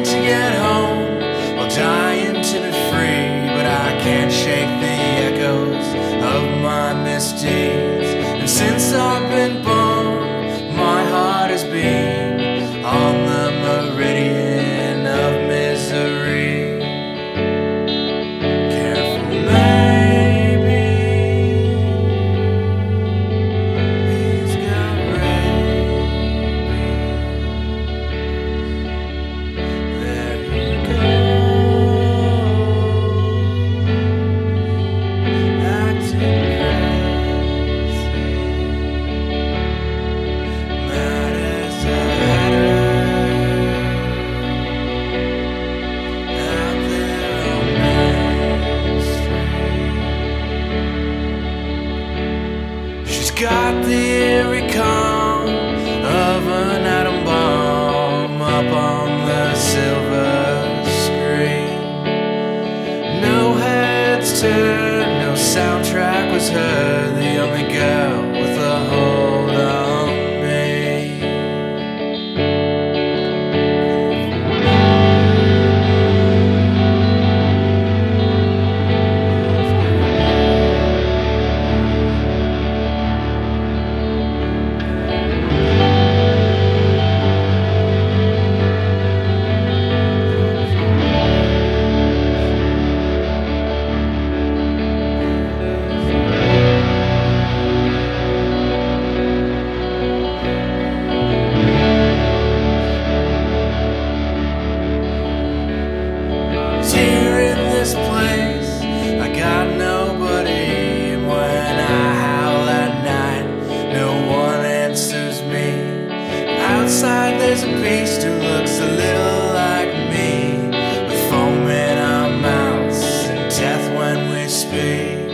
to get home while dying to be free, but I can't shake the echoes of my misdeeds. And since I've been born, my heart has been on the meridian of misery. Careful, maybe he's got rabies. There you go, acting crazy, mad as a hatter, out there on Main Street. She's got the eerie calm of an atom bomb up on the silver screen. No heads turned, no soundtrack was heard. The only girl with a hold on me. Here in this place, I got nobody. And when I howl at night, no one answers me. Outside there's a beast who looks a little like me, with foam in our mouths and death when we speak.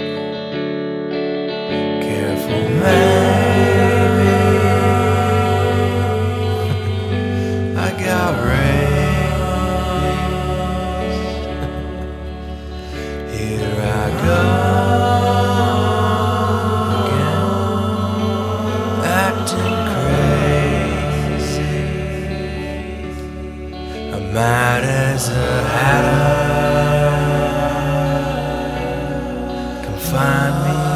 Careful, maybe I got rabies. Here I go again, acting crazy. I'm mad as a hatter. Come find me